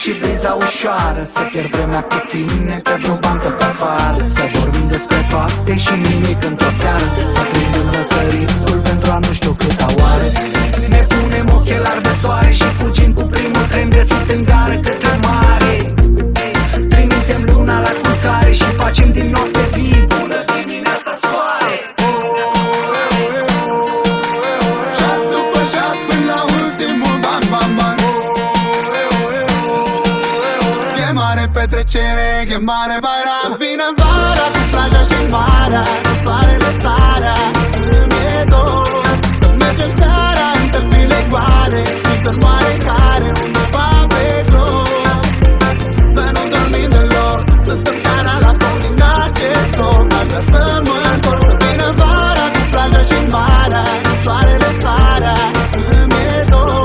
și briza ușoară, să pierd vremea cu tine pe vreo bancă pe afară, să vorbim despre toate și nimic într-o seară, să prindem răsăritul pentru a nu știu câta oară. Ne punem ochelari de soare și fugim cu primul tren găsit în gară către mare. Trimitem luna la culcare și facem din noapte zi. Bună dimineața, soare! Șat după șat până la ultimul ban, ban, ban. E mare petrecere, e mare bairam. Să vină vara cu plaja și marea, cu soarele sarea, îmi e dor. Să mergem seara în tăpile goale, în țări care undeva pe glob. Să nu dormim deloc, să stăm seara la foc din acest loc. Aș vrea să mă întorc, să vină vara cu plaja și marea, cu soarele sarea, îmi e dor.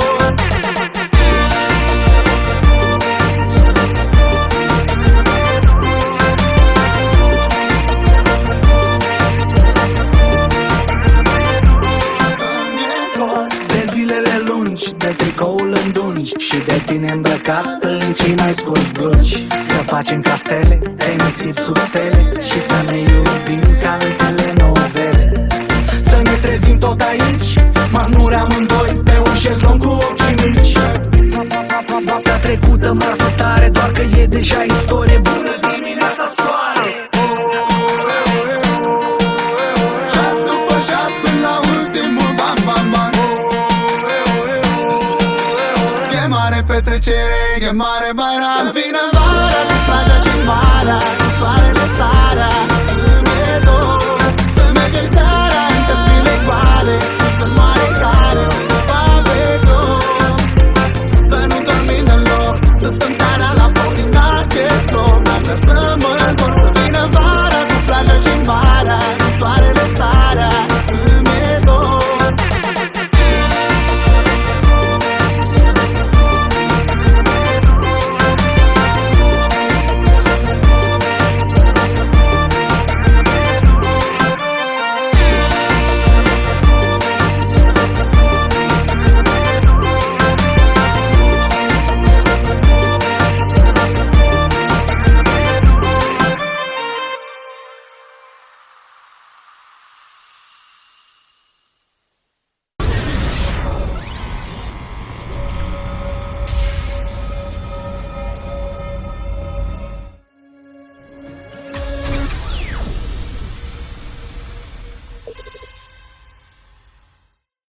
De zilele lungi, de tricoul îndungi și de tine îmbrăcat în cei mai scurți blugi. Să facem castele, de nisip sub stele și să ne iubim ca în telenovele. Să ne trezim tot aici, marmuri amândoi pe un șezlong cu ochii mici. Noaptea trecută marfă tare, doar că e deja istorie. Bună dimineața, soare! Șat după șat până la ultimul ban, ban, ban. E mare petrecere, e mare bairam. Să vină vara cu plaja și marea, cu soarele sarea,